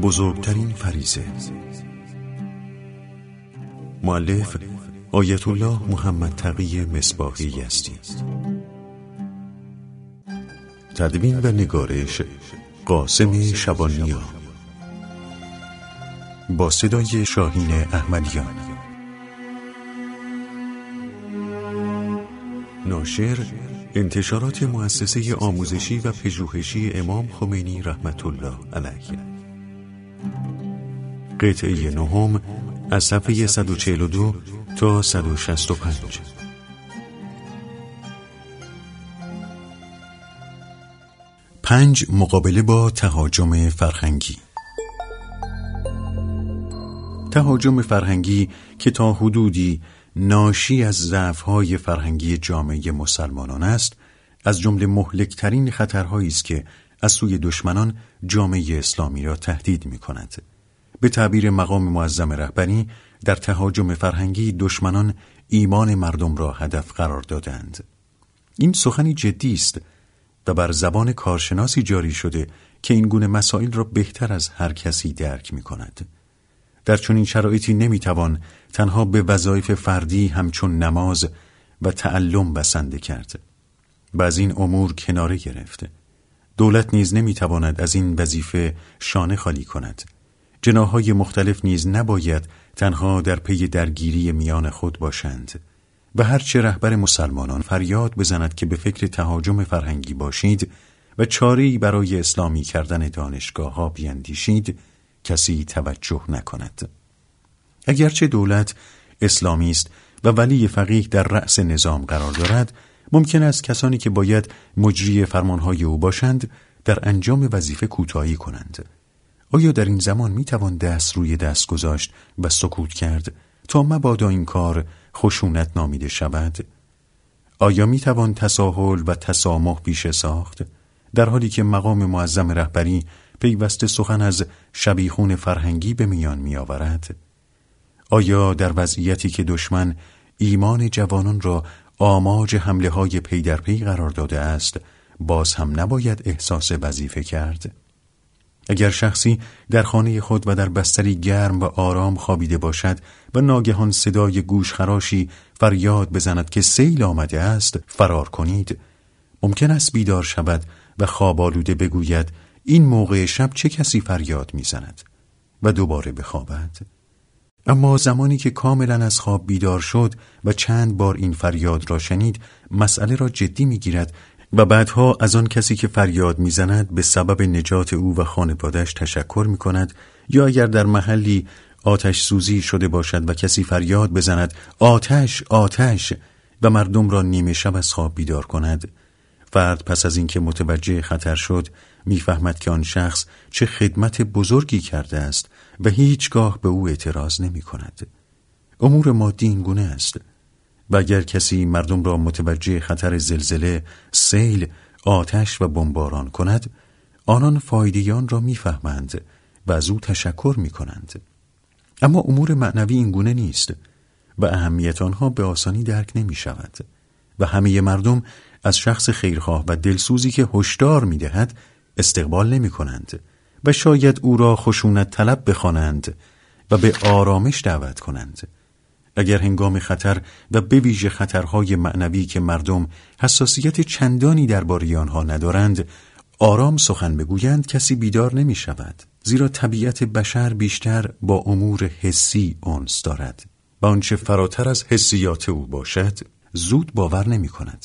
بزرگترین فریضه. مؤلف آیت الله محمد تقی مصباحی یزدی. تدوین و نگارش قاسم شبانیا، با صدای شاهین احمدیان. ناشر انتشارات مؤسسه آموزشی و پژوهشی امام خمینی رحمت الله علیه. قطعه نهم از صفحه 142 تا 165. پنج مقابله با تهاجم فرهنگی. تهاجم فرهنگی که تا حدودی ناشی از ضعف‌های فرهنگی جامعه مسلمانان است، از جمله مهلک‌ترین خطرهایی است که از سوی دشمنان جامعه اسلامی را تهدید می‌کند. به تعبیر مقام معظم رهبری، در تهاجم فرهنگی دشمنان ایمان مردم را هدف قرار دادند. این سخنی جدی است و بر زبان کارشناسی جاری شده که این گونه مسائل را بهتر از هر کسی درک می‌کند. در چنین شرایطی نمی‌توان تنها به وظایف فردی همچون نماز و تعلم بسنده کرد و از این امور کناره گرفت. دولت نیز نمی‌تواند از این وظیفه شانه خالی کند. جناح‌های مختلف نیز نباید تنها در پی درگیری میان خود باشند و هرچه رهبر مسلمانان فریاد بزند که به فکر تهاجم فرهنگی باشید و چاره‌ای برای اسلامی کردن دانشگاه‌ها بیندیشید، کسی توجه نکند. اگرچه دولت اسلامی است و ولی فقیه در رأس نظام قرار دارد، ممکن است کسانی که باید مجری فرمانهای او باشند در انجام وظیفه کوتاهی کنند. آیا در این زمان میتوان دست روی دست گذاشت و سکوت کرد تا مبادا این کار خشونت نامیده شود؟ آیا میتوان تساهل و تسامح پیشه ساخت در حالی که مقام معظم رهبری پیوسته سخن از شبیخون فرهنگی به میان میآورد؟ آیا در وضعیتی که دشمن ایمان جوانان را آماج حمله های پی در پی قرار داده است، باز هم نباید احساس وظیفه کرد؟ اگر شخصی در خانه خود و در بستری گرم و آرام خوابیده باشد و ناگهان صدای گوشخراشی فریاد بزند که سیل آمده است، فرار کنید. ممکن است بیدار شود و خواب آلوده بگوید این موقع شب چه کسی فریاد میزند و دوباره بخوابد. اما زمانی که کاملا از خواب بیدار شد و چند بار این فریاد را شنید، مسئله را جدی میگیرد و بعدها از آن کسی که فریاد میزند به سبب نجات او و خانواده‌اش تشکر میکند، یا اگر در محلی آتش سوزی شده باشد و کسی فریاد بزند آتش آتش و مردم را نیمه شب از خواب بیدار کند، فرد پس از اینکه متوجه خطر شد میفهمد که آن شخص چه خدمت بزرگی کرده است و هیچگاه به او اعتراض نمی کند. امور مادی این گونه است و اگر کسی مردم را متوجه خطر زلزله، سیل، آتش و بمباران کند، آنان فایده آن را میفهمند و از او تشکر می کنند. اما امور معنوی این گونه نیست و اهمیت آنها به آسانی درک نمی شود و همه مردم از شخص خیرخواه و دلسوزی که هشدار می دهد استقبال نمی کنند و شاید او را خشونت طلب بخوانند و به آرامش دعوت کنند. اگر هنگام خطر و به ویژه خطرهای معنوی که مردم حساسیت چندانی درباره آنها ندارند آرام سخن بگویند، کسی بیدار نمی شود، زیرا طبیعت بشر بیشتر با امور حسی انس دارد و آنچه فراتر از حسیات او باشد زود باور نمی کند.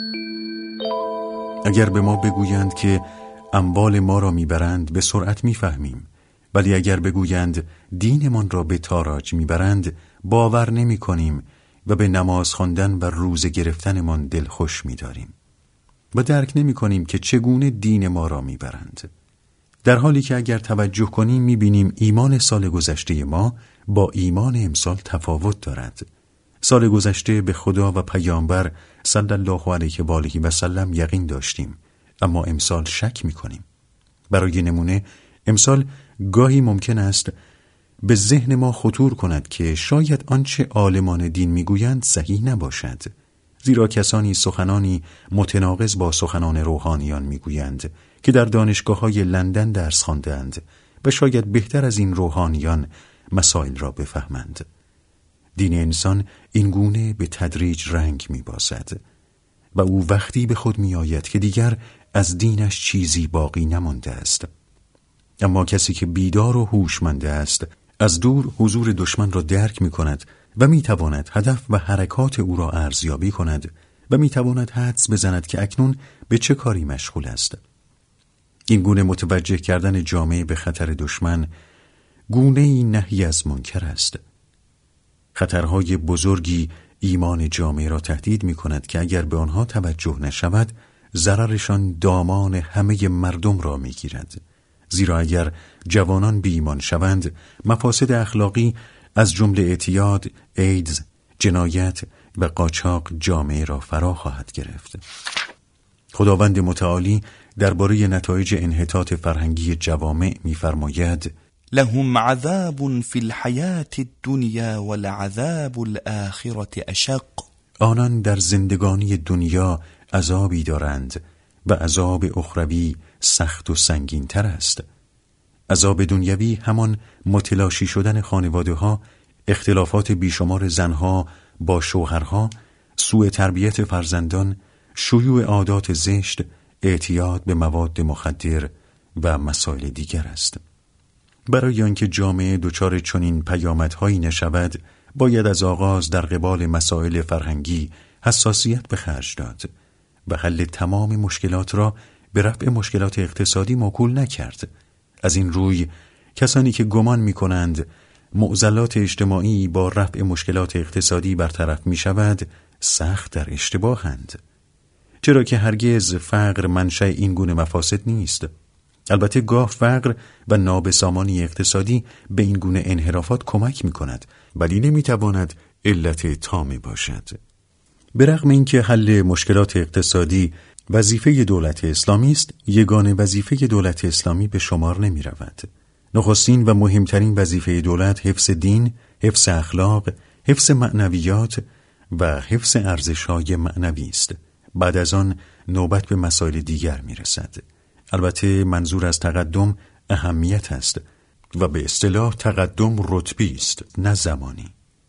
اگر به ما بگویند که اموال ما را میبرند به سرعت میفهمیم، ولی اگر بگویند دینمان را به تاراج میبرند باور نمی کنیم و به نماز خواندن و روزه گرفتنمان دلخوش می‌داریم و درک نمی کنیم که چگونه دین ما را میبرند. در حالی که اگر توجه کنیم میبینیم ایمان سال گذشته ما با ایمان امسال تفاوت دارد. سال گذشته به خدا و پیامبر صلی الله علیه و آله و سلم یقین داشتیم، اما امسال شک میکنیم. برای نمونه امسال گاهی ممکن است به ذهن ما خطور کند که شاید آنچه عالمان دین میگویند صحیح نباشد، زیرا کسانی سخنانی متناقض با سخنان روحانیان میگویند که در دانشگاه‌های لندن درس خواندند و شاید بهتر از این روحانیان مسائل را بفهمند. دین انسان این گونه به تدریج رنگ می‌بازد و او وقتی به خود می‌آید که دیگر از دینش چیزی باقی نمانده است. اما کسی که بیدار و هوشمند است از دور حضور دشمن را درک می‌کند و می‌تواند هدف و حرکات او را ارزیابی کند و می‌تواند حدس بزند که اکنون به چه کاری مشغول است. این گونه متوجه کردن جامعه به خطر دشمن گونه‌ای نهی از منکر است. خطرهای بزرگی ایمان جامعه را تهدید می‌کند که اگر به آنها توجه نشود ضررشان دامان همه مردم را می‌گیرد. زیرا اگر جوانان بی ایمان شوند مفاسد اخلاقی از جمله اعتیاد، ایدز، جنایت و قاچاق جامعه را فرا خواهد گرفت. خداوند متعالی درباره نتایج انحطاط فرهنگی جوامع می‌فرماید: لهم عذاب فی الحیاة الدنیا ولعذاب الآخرة اشق. آنان در زندگانی دنیا عذابی دارند و عذاب اخروی سخت و سنگین تر است. عذاب دنیوی همان متلاشی شدن خانواده ها، اختلافات بیشمار زنها با شوهرها، سوء تربیت فرزندان، شیوع عادات زشت، اعتیاد به مواد مخدر و مسائل دیگر است. برای آنکه جامعه دچار چنین پیامدهایی نشود، باید از آغاز در قبال مسائل فرهنگی حساسیت به خرج داد و حل تمام مشکلات را به رفع مشکلات اقتصادی موکول نکرد. از این روی کسانی که گمان می‌کنند معضلات اجتماعی با رفع مشکلات اقتصادی برطرف می‌شود، سخت در اشتباهند. چرا که هرگز فقر منشأ این گونه مفاسد نیست. البته گاه فقر و نابسامانی اقتصادی به این گونه انحرافات کمک می‌کند، ولی نمی‌تواند علت تام باشد. به رغم اینکه حل مشکلات اقتصادی وظیفه دولت اسلامی است، یگانه وظیفه دولت اسلامی به شمار نمی رود. نخستین و مهمترین وظیفه دولت حفظ دین، حفظ اخلاق، حفظ معنویات و حفظ ارزش‌های معنوی است. بعد از آن نوبت به مسائل دیگر می رسد. البته منظور از تقدم اهمیت است و به اصطلاح تقدم رتبی است، نه زمانی.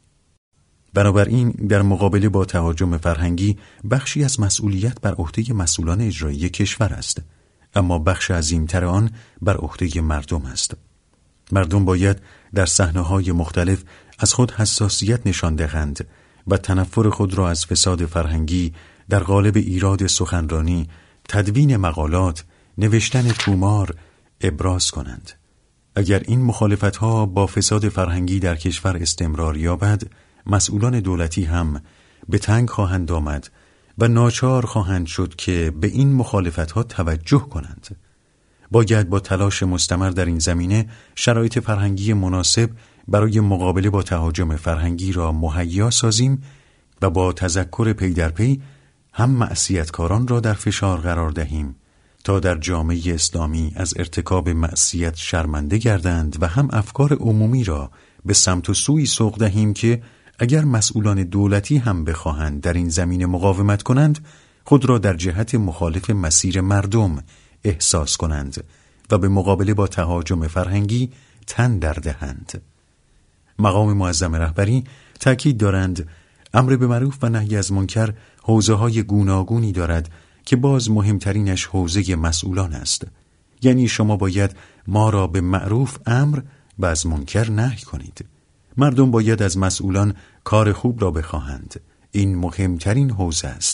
بنابراین در مقابله با تهاجم فرهنگی بخشی از مسئولیت بر عهده مسئولان اجرایی کشور است، اما بخش عظیمتر آن بر عهده مردم است. مردم باید در صحنه‌های مختلف از خود حساسیت نشان دهند و تنفر خود را از فساد فرهنگی در قالب ایراد سخنرانی، تدوین مقالات، نوشتن تومار ابراز کنند. اگر این مخالفت‌ها با فساد فرهنگی در کشور استمرار یابد، مسئولان دولتی هم به تنگ خواهند آمد و ناچار خواهند شد که به این مخالفت‌ها توجه کنند. باید با تلاش مستمر در این زمینه شرایط فرهنگی مناسب برای مقابله با تهاجم فرهنگی را مهیا سازیم و با تذکر پی در پی هم معصیتکاران را در فشار قرار دهیم تا در جامعه اسلامی از ارتکاب معصیت شرمنده گردند و هم افکار عمومی را به سمت و سوی سوق دهیم که اگر مسئولان دولتی هم بخواهند در این زمینه مقاومت کنند، خود را در جهت مخالف مسیر مردم احساس کنند و به مقابله با تهاجم فرهنگی تن در دهند. مقام معظم رهبری تأکید دارند امر به معروف و نهی از منکر حوزه‌های گوناگونی دارد که باز مهمترینش حوزه مسئولان است. یعنی شما باید ما را به معروف امر و از منکر نهی کنید. مردم باید از مسئولان کار خوب را بخواهند. این مهمترین حوزه است.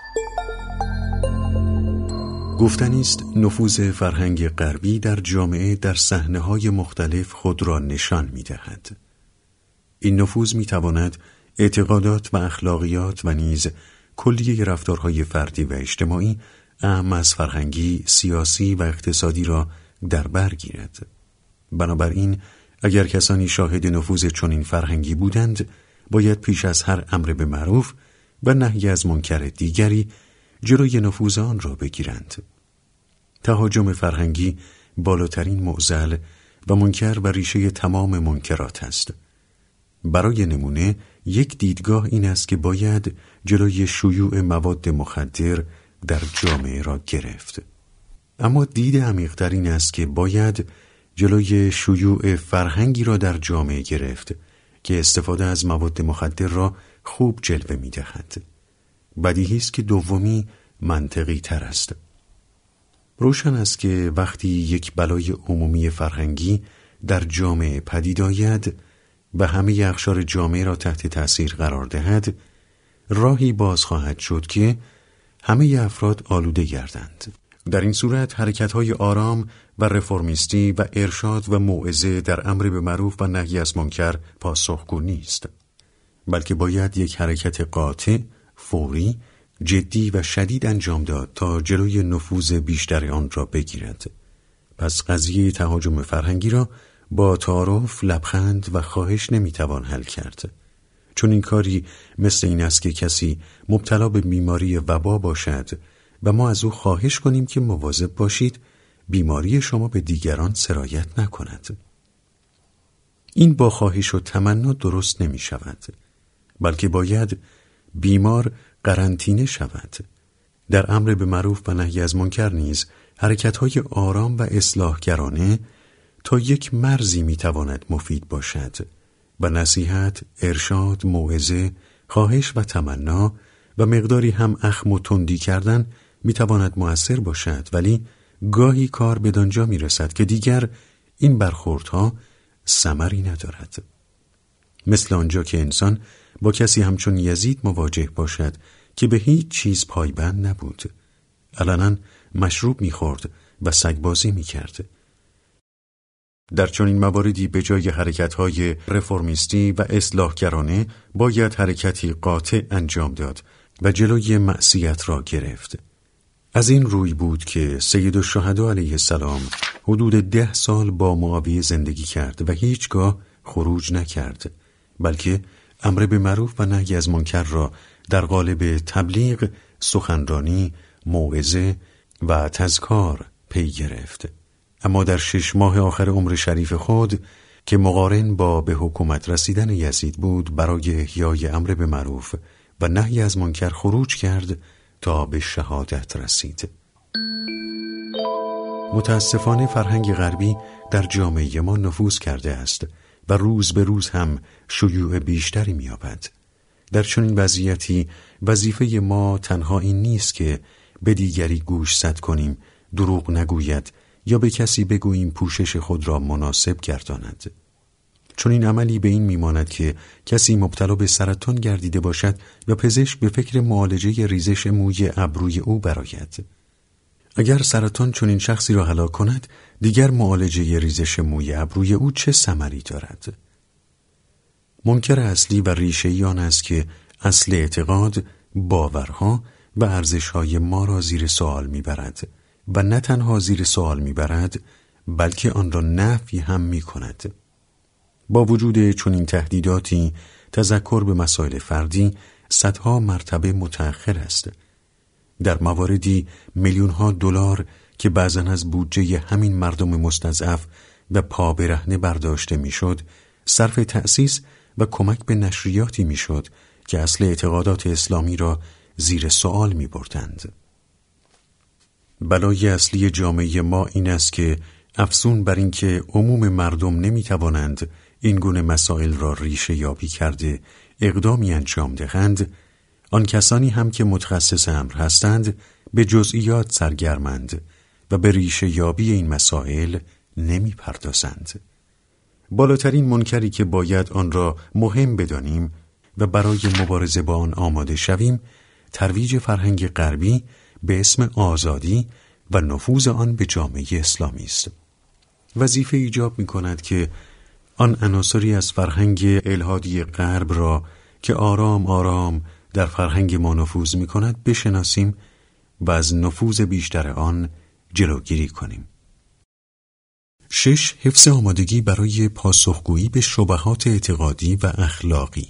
گفتنی است نفوذ فرهنگ غربی در جامعه در صحنه‌های مختلف خود را نشان می‌دهد. این نفوذ می‌تواند اعتقادات و اخلاقیات و نیز کلیه رفتارهای فردی و اجتماعی اعم از فرهنگی، سیاسی و اقتصادی را در بر گیرد. بنابراین اگر کسانی شاهد نفوذ چنین فرهنگی بودند، باید پیش از هر امر به معروف و نهی از منکر دیگری جلوی نفوذ آن را بگیرند. تهاجم فرهنگی بالاترین معضل و منکر و ریشه تمام منکرات است. برای نمونه یک دیدگاه این است که باید جلوی شیوع مواد مخدر در جامعه را گرفت. اما دید عمیق‌تر این است که باید جلوی شیوع فرهنگی را در جامعه گرفت که استفاده از مواد مخدر را خوب جلوه می‌دهد. بدیهی است که دومی منطقی تر است. روشن است که وقتی یک بلای عمومی فرهنگی در جامعه پدید آید و همه اقشار جامعه را تحت تأثیر قرار دهد، راهی باز خواهد شد که همه افراد آلوده گردند. در این صورت حرکت‌های آرام و رفرمیستی و ارشاد و موعظه در امر به معروف و نهی از منکر پاسخگو نیست، بلکه باید یک حرکت قاطع، فوری، جدی و شدید انجام داد تا جلوی نفوذ بیشتر آن را بگیرد. پس قضیه تهاجم فرهنگی را با تعارف، لبخند و خواهش نمیتوان حل کرد، چون این کاری مثل این است که کسی مبتلا به بیماری وبا باشد و ما از او خواهش کنیم که مواظب باشید بیماری شما به دیگران سرایت نکند. این با خواهش و تمنا درست نمی شود، بلکه باید بیمار قرنطینه شود. در امر به معروف و نهی از منکر نیز حرکت‌های آرام و اصلاحگرانه تا یک مرزی میتواند مفید باشد و نصیحت، ارشاد، موعظه، خواهش و تمنا و مقداری هم اخم و تندی کردن میتواند مؤثر باشد، ولی گاهی کار بدانجا میرسد که دیگر این برخوردها ثمری ندارد. مثل آنجا که انسان با کسی همچون یزید مواجه باشد که به هیچ چیز پایبند نبود، علنا مشروب میخورد و سگبازی میکرد. در چنین مواردی به جای حرکت‌های رفرمیستی و اصلاحگرانه باید حرکتی قاطع انجام داد و جلوی معصیت را گرفت. از این روی بود که سید الشهدا علیه السلام حدود 10 سال با معاویه زندگی کرد و هیچگاه خروج نکرد، بلکه امر به معروف و نهی از منکر را در قالب تبلیغ، سخنرانی، موعظه و تذکار پی گرفت. اما در 6 ماه آخر عمر شریف خود که مقارن با به حکومت رسیدن یزید بود، برای احیای امر به معروف و نهی از منکر خروج کرد تا به شهادت رسید. متاسفانه فرهنگ غربی در جامعه ما نفوذ کرده است و روز به روز هم شیوع بیشتری می‌یابد. در چنین وضعیتی وظیفه ما تنها این نیست که به دیگری گوشزد کنیم دروغ نگوید یا به کسی بگوییم پوشش خود را مناسب گرداند. چون این عملی به این میماند که کسی مبتلا به سرطان گردیده باشد و پزشک به فکر معالجه ریزش موی ابروی او برآید. اگر سرطان چنین شخصی را هلاک کند، دیگر معالجه ریزش موی ابروی او چه ثمری دارد؟ منکر اصلی و ریشه‌ای آن است که اصل اعتقاد، باورها و ارزش‌های ما را زیر سوال میبرد و نه تنها زیر سوال میبرد، بلکه آن را نفی هم میکند. با وجود چنین تهدیداتی، تذکر به مسائل فردی صدها مرتبه متأخر است. در مواردی میلیون‌ها دلار که بعضاً از بودجه همین مردم مستضعف و پا برهنه برداشته میشد، صرف تأسیس و کمک به نشریاتی میشد که اصل اعتقادات اسلامی را زیر سوال میبردند. بلای اصلی جامعه ما این است که افزون بر این که عموم مردم نمیتوانند این گونه مسائل را ریشه یابی کرده اقدامی انجام دهند، آن کسانی هم که متخصص امر هستند به جزئیات سرگرمند و به ریشه یابی این مسائل نمیپردازند. بالاترین منکری که باید آن را مهم بدانیم و برای مبارزه با آن آماده شویم، ترویج فرهنگ غربی به اسم آزادی و نفوذ آن به جامعه اسلامی است. وظیفه ایجاب می‌کند که آن عناصری از فرهنگ الحادی غرب را که آرام آرام در فرهنگ ما نفوذ می‌کند بشناسیم و از نفوذ بیشتر آن جلوگیری کنیم. 6. حفظ آمادگی برای پاسخگویی به شبهات اعتقادی و اخلاقی.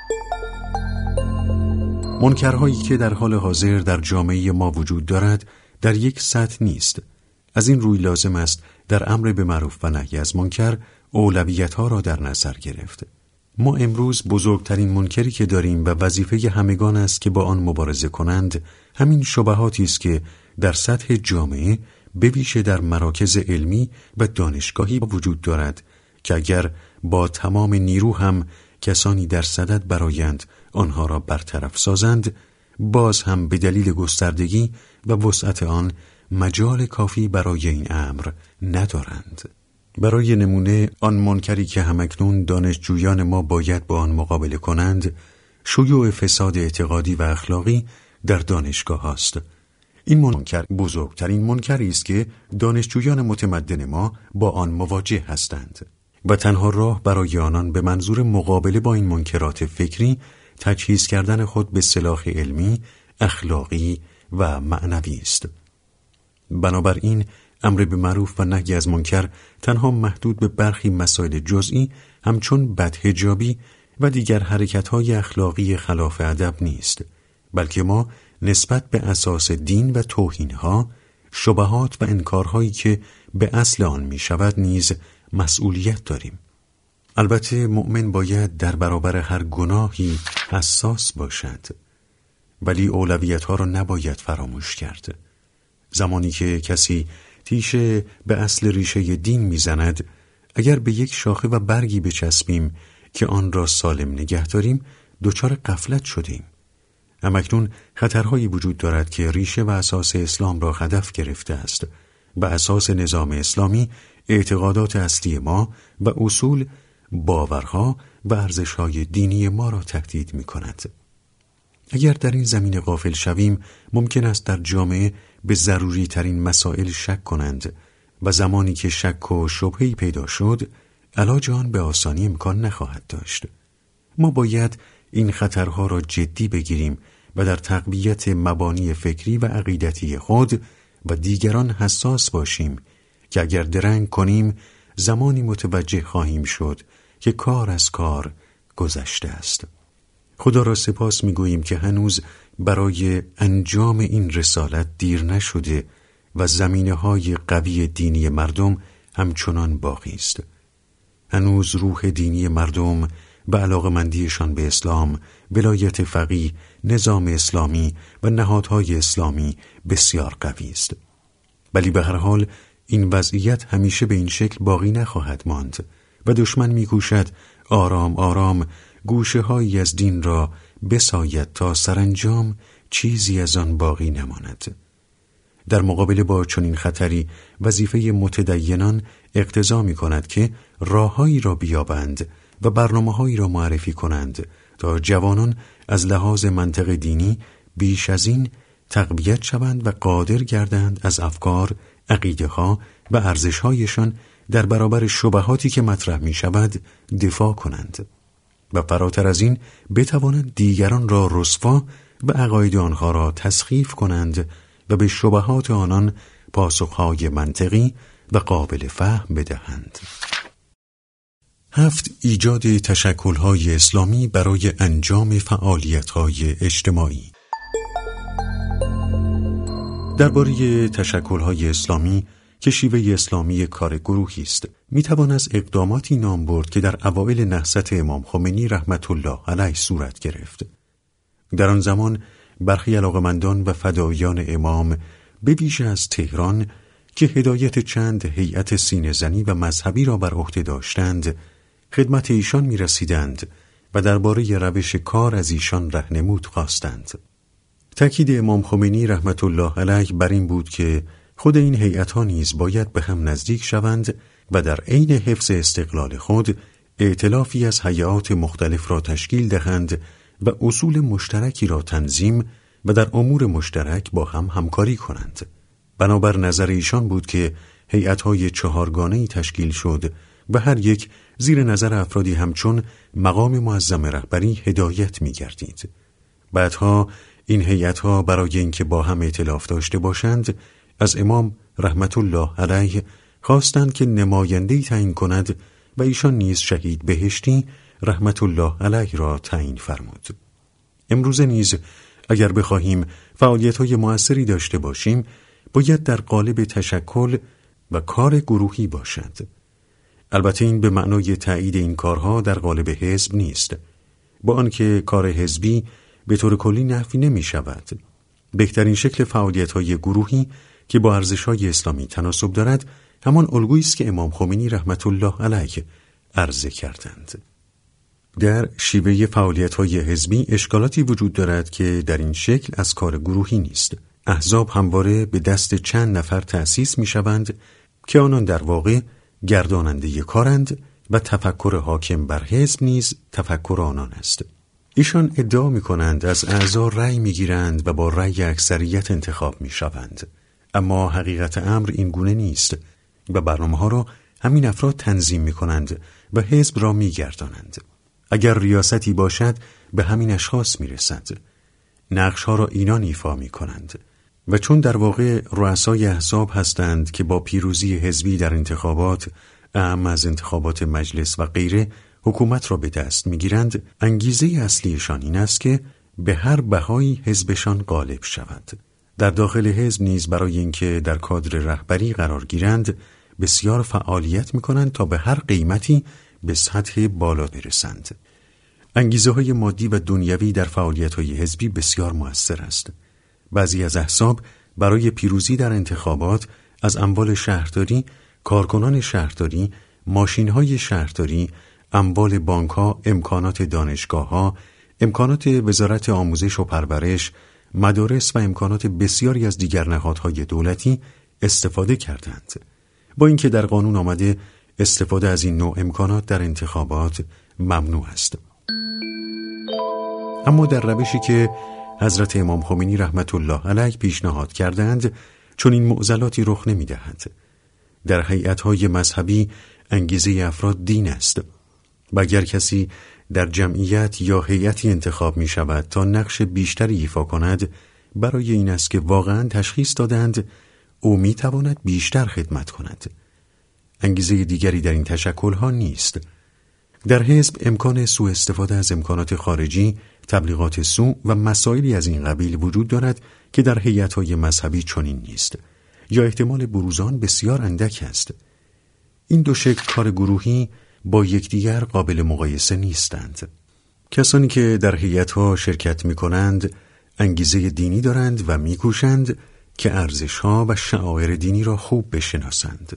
منکرهایی که در حال حاضر در جامعه ما وجود دارد در یک سطح نیست. از این روی لازم است در امر به معروف و نهی از منکر اولویت‌ها را در نظر گرفت. ما امروز بزرگترین منکری که داریم و وظیفه همگان است که با آن مبارزه کنند، همین شبهاتی است که در سطح جامعه به ویژه در مراکز علمی و دانشگاهی وجود دارد که اگر با تمام نیرو هم کسانی در صدد برآیند آنها را برطرف سازند، باز هم به دلیل گستردگی و وسعت آن مجال کافی برای این امر ندارند. برای نمونه آن منکری که همکنون دانشجویان ما باید با آن مقابله کنند، شیوع فساد اعتقادی و اخلاقی در دانشگاه است. این منکر بزرگترین منکری است که دانشجویان متمدن ما با آن مواجه هستند و تنها راه برای آنان به منظور مقابله با این منکرات فکری تجهیز کردن خود به سلاح علمی، اخلاقی و معنوی است. بنابراین امر به معروف و نهی از منکر تنها محدود به برخی مسائل جزئی همچون بدحجابی و دیگر حرکت‌های اخلاقی خلاف ادب نیست، بلکه ما نسبت به اساس دین و توهین‌ها، شبهات و انکارهایی که به اصل آن می‌شود نیز مسئولیت داریم. البته مؤمن باید در برابر هر گناهی حساس باشد، ولی اولویت‌ها را نباید فراموش کرد. زمانی که کسی تیشه به اصل ریشه دین میزند، اگر به یک شاخه و برگی بچسبیم که آن را سالم نگه داریم، دچار غفلت شدیم. همکنون خطرهایی وجود دارد که ریشه و اساس اسلام را هدف گرفته است و اساس نظام اسلامی اعتقادات اصلی ما و اصول، باورها و ارزش‌های دینی ما را تهدید می‌کند. اگر در این زمینه غافل شویم، ممکن است در جامعه به ضروری ترین مسائل شک کنند و زمانی که شک و شبهه‌ای پیدا شد، علاج آن به آسانی امکان نخواهد داشت. ما باید این خطرها را جدی بگیریم و در تقویت مبانی فکری و عقیدتی خود و دیگران حساس باشیم که اگر درنگ کنیم زمانی متوجه خواهیم شد که کار از کار گذشته است. خدا را سپاس می‌گوییم که هنوز برای انجام این رسالت دیر نشده و زمینه‌های قوی دینی مردم همچنان باقی است. هنوز روح دینی مردم و علاقمندیشان به اسلام، ولایت فقیه، نظام اسلامی و نهادهای اسلامی بسیار قوی است. ولی به هر حال این وضعیت همیشه به این شکل باقی نخواهد ماند و دشمن می‌کوشد آرام آرام گوشه‌هایی از دین را بساید تا سرانجام چیزی از آن باقی نماند. در مقابله با چنین خطری وظیفه متدینان اقتضا می‌کند که راههایی را بیابند و برنامه‌هایی را معرفی کنند تا جوانان از لحاظ منطق دینی بیش از این تقویت شوند و قادر گردند از افکار، عقیده‌ها و ارزش‌هایشان در برابر شبهاتی که مطرح می‌شود دفاع کنند و فراتر از این بتوانند دیگران را رسوا و عقاید آنها را تسخیف کنند و به شبهات آنان پاسخهای منطقی و قابل فهم بدهند. 7. ایجاد تشکل‌های اسلامی برای انجام فعالیت‌های اجتماعی. درباره تشکل‌های اسلامی که شیوه اسلامی کار گروهی است، میتوان از اقداماتی نام برد که در اوایل نهضت امام خمینی رحمت الله علیه صورت گرفت. در آن زمان برخی علاقمندان و فدایان امام به ویژه از تهران که هدایت چند هیئت سینه‌زنی و مذهبی را بر عهده داشتند، خدمت ایشان می‌رسیدند و درباره روش کار از ایشان راهنمود خواستند. تأکید امام خمینی رحمت الله علیه بر این بود که خود این هیئت‌ها نیز باید به هم نزدیک شوند و در عین حفظ استقلال خود ائتلافی از هیئات مختلف را تشکیل دهند و اصول مشترکی را تنظیم و در امور مشترک با هم همکاری کنند. بنابر نظر ایشان بود که هیئت‌های 4گانه‌ای تشکیل شد و هر یک زیر نظر افرادی همچون مقام معظم رهبری هدایت می‌گردید. بعدها این هیئت‌ها برای اینکه با هم ائتلاف داشته باشند از امام رحمت الله علیه خواستند که نماینده‌ای تعیین کند و ایشان نیز شهید بهشتی رحمت الله علیه را تعیین فرمود. امروزه نیز اگر بخواهیم فعالیت‌های مؤثری داشته باشیم باید در قالب تشکل و کار گروهی باشد. البته این به معنای تایید این کارها در قالب حزب نیست، با آنکه کار حزبی به طور کلی نفی نمی شود. بهترین شکل فعالیت‌های گروهی که با ارزش‌های اسلامی تناسب دارد همان الگویی است که امام خمینی رحمت الله علیه عرضه کردند. در شیوه فعالیت‌های حزبی اشکالاتی وجود دارد که در این شکل از کار گروهی نیست. احزاب همواره به دست چند نفر تأسیس می‌شوند که آنان در واقع گرداننده کارند و تفکر حاکم بر حزب نیز تفکر آنان است. ایشان ادعا می‌کنند از اعضا رأی می‌گیرند و با رأی اکثریت انتخاب می‌شوند، اما حقیقت امر این گونه نیست و برنامه‌ها را همین افراد تنظیم می‌کنند و حزب را می‌گردانند. اگر ریاستی باشد به همین اشخاص می‌رسد. نقش‌ها را اینان ایفا می‌کنند و چون در واقع رؤسای احزاب هستند که با پیروزی حزبی در انتخابات اعم از انتخابات مجلس و غیره حکومت را به دست می‌گیرند، انگیزه اصلیشان این است که به هر بهایی حزبشان غالب شود. در داخل حزب نیز برای اینکه در کادر رهبری قرار گیرند بسیار فعالیت می‌کنند تا به هر قیمتی به سطح بالا برسند. انگیزه‌های مادی و دنیوی در فعالیت‌های حزبی بسیار مؤثر است. بعضی از احزاب برای پیروزی در انتخابات از اموال شهرداری، کارکنان شهرداری، ماشین‌های شهرداری، اموال بانک‌ها، امکانات دانشگاه‌ها، امکانات وزارت آموزش و پرورش، مدارس و امکانات بسیاری از دیگر نهادهای دولتی استفاده کردند. با اینکه در قانون آمده استفاده از این نوع امکانات در انتخابات ممنوع است. اما در روشی که حضرت امام خمینی رحمت الله علیه پیشنهاد کردند چون این معضلاتی رخ نمی‌دهد. در هیئت‌های مذهبی انگیزه افراد دین است و اگر کسی در جمعیت یا هیئتی انتخاب می‌شود تا نقش بیشتری ایفا کند، برای این است که واقعاً تشخیص دادند او می‌تواند بیشتر خدمت کند. انگیزه دیگری در این تشکل‌ها نیست. در حزب امکان سوء استفاده از امکانات خارجی، تبلیغات سوء و مسائلی از این قبیل وجود دارد که در هیئت‌های مذهبی چنین نیست یا احتمال بروز آن بسیار اندک است. این دو شکل کار گروهی با یکدیگر قابل مقایسه نیستند. کسانی که در هیئت‌ها شرکت می‌کنند انگیزه دینی دارند و می‌کوشند که ارزش‌ها و شعائر دینی را خوب بشناسند.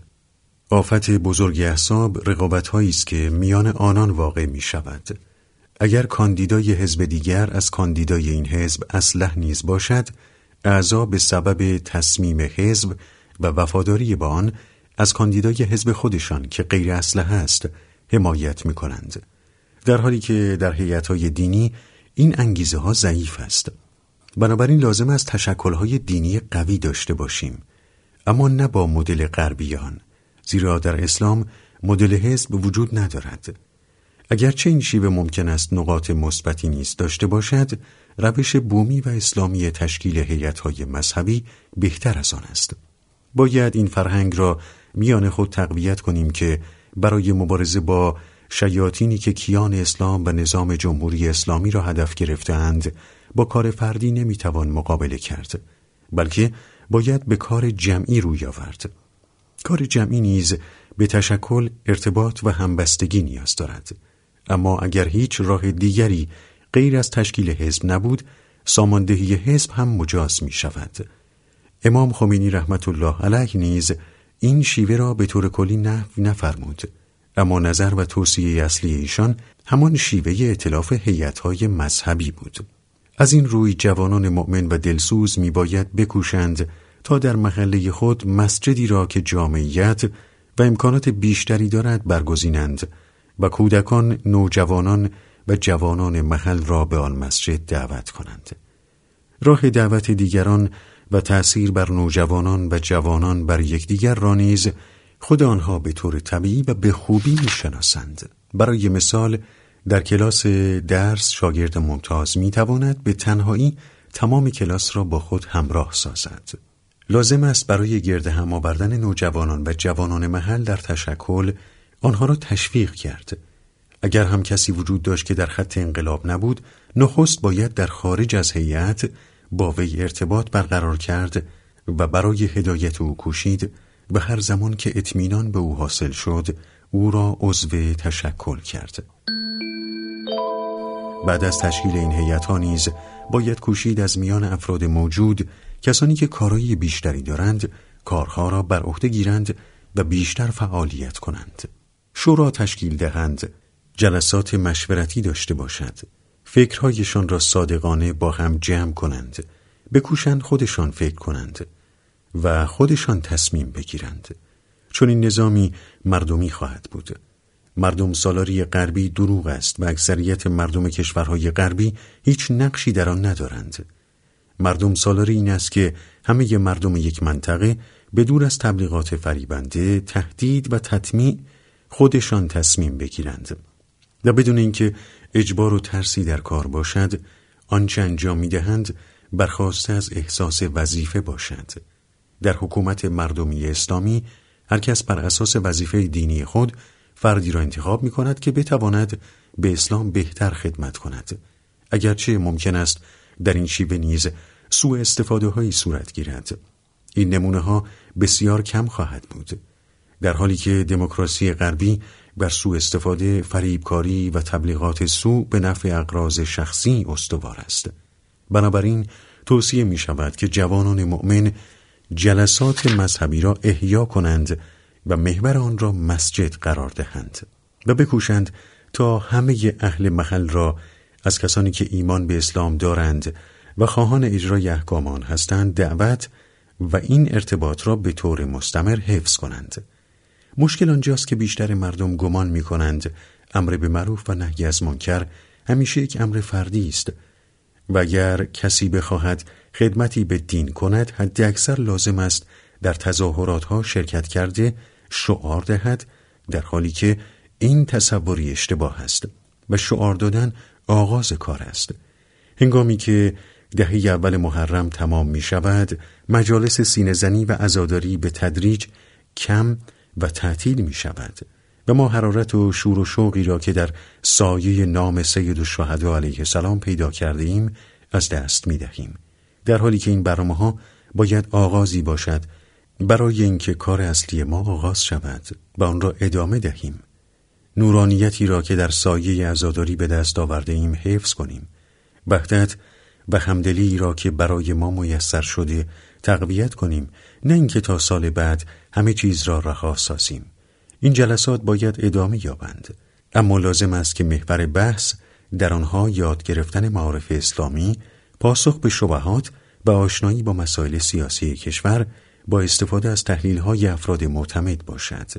آفت بزرگ احزاب رقابت‌هایی است که میان آنان واقع می‌شود. اگر کاندیدای حزب دیگر از کاندیدای این حزب اصلح نیز باشد، اعضا به سبب تصمیم حزب و وفاداری با آن از کاندیدای حزب خودشان که غیر اصلح است حمایت می‌کنند، در حالی که در هیئت‌های دینی این انگیزه ها ضعیف است. بنابراین لازم است تشکل‌های دینی قوی داشته باشیم، اما نه با مدل غربیان، زیرا در اسلام مدل حزب وجود ندارد. اگرچه این شیوه ممکن است نقاط مثبتی نیز داشته باشد، روش بومی و اسلامی تشکیل هیئت‌های مذهبی بهتر از آن است. باید این فرهنگ را میان خود تقویت کنیم که برای مبارزه با شیاطینی که کیان اسلام و نظام جمهوری اسلامی را هدف گرفته‌اند، با کار فردی نمیتوان مقابله کرد، بلکه باید به کار جمعی روی آورد. کار جمعی نیز به تشکل، ارتباط و همبستگی نیاز دارد. اما اگر هیچ راه دیگری غیر از تشکیل حزب نبود، ساماندهی حزب هم مجاز می شود. امام خمینی رحمت الله علیه نیز این شیوه را به طور کلی نفی نفرمود، اما نظر و توصیه اصلی ایشان همان شیوه ائتلاف هیئت‌های مذهبی بود. از این روی جوانان مؤمن و دلسوز می باید بکوشند تا در محله خود مسجدی را که جامعیت و امکانات بیشتری دارد برگزینند و کودکان، نوجوانان و جوانان محل را به آن مسجد دعوت کنند. راه دعوت دیگران و تأثیر بر نوجوانان و جوانان بر یکدیگر را نیز خود آنها به طور طبیعی و به خوبی می‌شناسند. برای مثال در کلاس درس شاگرد ممتاز می‌تواند به تنهایی تمام کلاس را با خود همراه سازد. لازم است برای گرد هم آوردن نوجوانان و جوانان محل در تشکل آنها را تشویق کرد. اگر هم کسی وجود داشت که در خط انقلاب نبود، نخست باید در خارج از هیئت با وی ارتباط برقرار کرد و برای هدایت او کوشید و هر زمان که اطمینان به او حاصل شد او را عضو تشکل کرد. بعد از تشکیل این هیئت‌ها نیز باید کوشید از میان افراد موجود کسانی که کارایی بیشتری دارند کارها را بر عهده گیرند و بیشتر فعالیت کنند. شورا تشکیل دهند، جلسات مشورتی داشته باشد، فکرهایشان را صادقانه با هم جمع کنند، بکوشند خودشان فکر کنند و خودشان تصمیم بگیرند. چون این نظامی مردمی خواهد بود. مردم سالاری غربی دروغ است و اکثریت مردم کشورهای غربی هیچ نقشی در آن ندارند. مردم سالاری این است که همه مردم یک منطقه به دور از تبلیغات فریبنده، تهدید و تطمیع خودشان تصمیم بگیرند و بدون اینکه اجبار و ترسی در کار باشد، آنچه انجام می‌دهند برخواسته از احساس وظیفه باشد. در حکومت مردمی اسلامی هر کس بر اساس وظیفه دینی خود فردی را انتخاب می‌کند که بتواند به اسلام بهتر خدمت کند. اگرچه ممکن است در این شیوه نیز سوء استفاده هایی صورت گیرد. این نمونه ها بسیار کم خواهد بود. در حالی که دموکراسی غربی بر سوء استفاده، فریبکاری و تبلیغات سوء به نفع اغراض شخصی استوار است. بنابراین توصیه می شود که جوانان مؤمن جلسات مذهبی را احیا کنند و محور آن را مسجد قرار دهند و بکوشند تا همه اهل محل را از کسانی که ایمان به اسلام دارند و خواهان اجرای احکام آن هستند دعوت و این ارتباط را به طور مستمر حفظ کنند. مشکل آنجاست که بیشتر مردم گمان می کنند امر به معروف و نهی از منکر همیشه یک امر فردی است و اگر کسی بخواهد خدمتی به دین کند حد اکثر لازم است در تظاهراتها شرکت کرده شعار دهد، در حالی که این تصوری اشتباه است و شعار دادن آغاز کار است. هنگامی که دهه اول محرم تمام می شود، مجالس سینه‌زنی و عزاداری به تدریج کم و تعطیل می شود و ما حرارت و شور و شوقی را که در سایه نام سید الشهدا علیه السلام پیدا کرده ایم از دست می دهیم. در حالی که این برنامه‌ها باید آغازی باشد برای اینکه کار اصلی ما آغاز شود و آن را ادامه دهیم. نورانیتی را که در سایه عزاداری به دست آورده ایم حفظ کنیم. وحدت و همدلی را که برای ما میسر شده تقویت کنیم، نه اینکه تا سال بعد همه چیز را رها سازیم. این جلسات باید ادامه یابند، اما لازم است که محور بحث در آنها یاد گرفتن معارف اسلامی، پاسخ به شبهات و آشنایی با مسائل سیاسی کشور با استفاده از تحلیل‌های افراد معتمد باشد.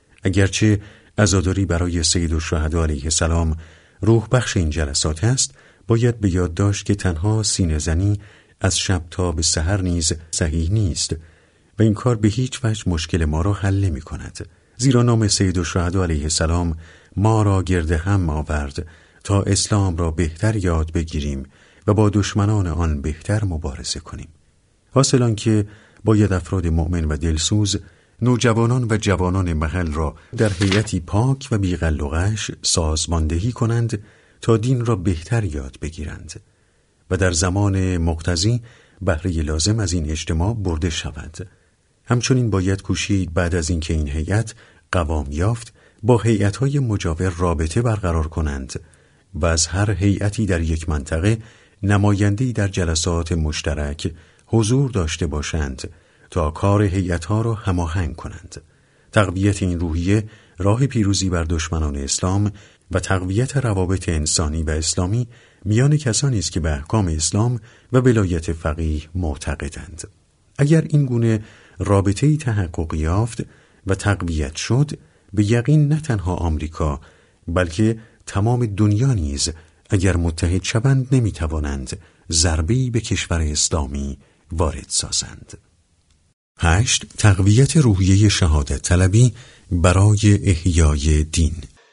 اگرچه عزاداری برای سید الشهدا علیه السلام روح بخش این جلسات است، باید به یاد داشت که تنها سینه‌زنی از شب تا به سحر نیز صحیح نیست و این کار به هیچ وجه مشکل ما را حل نمی کند. زیرا نام سید الشهدا علیه السلام ما را گرد هم آورد تا اسلام را بهتر یاد بگیریم و با دشمنان آن بهتر مبارزه کنیم. حاصل آن که باید افراد مؤمن و دلسوز، نوجوانان و جوانان محل را در هیئتی پاک و بی‌غل و غش سازماندهی کنند تا دین را بهتر یاد بگیرند و در زمان مقتضی بهره لازم از این اجتماع برده شود. همچنین باید کوشید بعد از اینکه این هیئت قوام یافت با هیئت‌های مجاور رابطه برقرار کنند و از هر هیئتی در یک منطقه نماینده‌ای در جلسات مشترک حضور داشته باشند تا کار هیئت‌ها را هماهنگ کنند. تقویت این روحیه راه پیروزی بر دشمنان اسلام و تقویت روابط انسانی و اسلامی میان کسانی است که به احکام اسلام و ولایت فقیه معتقدند. اگر این گونه رابطه‌ای تحقق یافت و تقویت شد، به یقین نه تنها آمریکا بلکه تمام دنیا نیز اگر متحد شوند نمیتوانند ضربه‌ای به کشور اسلامی وارد سازند. 8. تقویت روحیه شهادت طلبی برای احیای دین.